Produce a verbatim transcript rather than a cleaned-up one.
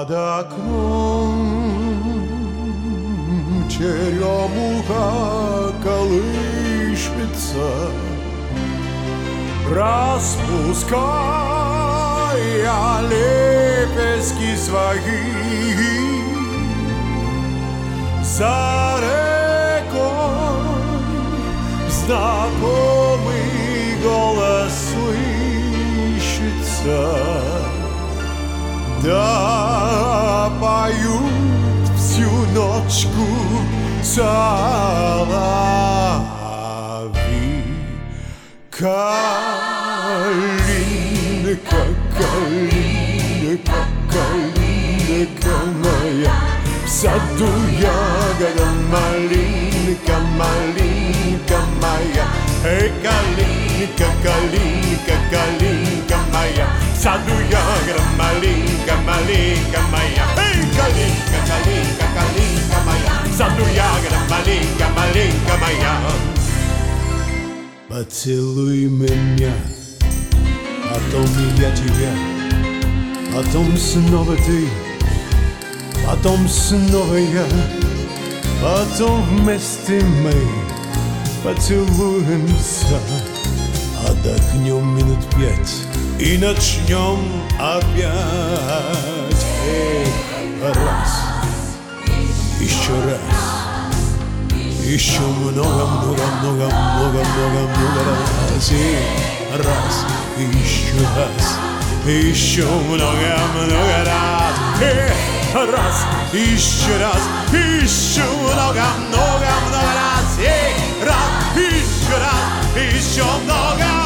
Под окном черемуха колышется, распуская лепестки свои. За рекой знакомый голос слышится, да поют всю ночку соловьи. Калинка, калинка, калинка моя, в саду ягода малинка, малинка моя. Эй, калинка, калинка, калинка моя, в саду ягода малинка, малинка моя. Эй, калинка, калинка, калинка моя, в саду ягода малинка, малинка моя. Поцелуй меня, потом я тебя, потом снова ты, потом снова я, потом вместе мы поцелуемся, отдохнем минут пять и начнем опять. Эх, раз, еще раз, еще много-много-много-много-много-много раз, и раз, и еще раз, еще много-много раз, и раз, еще раз, еще много-много-много раз, и раз, еще раз, еще много.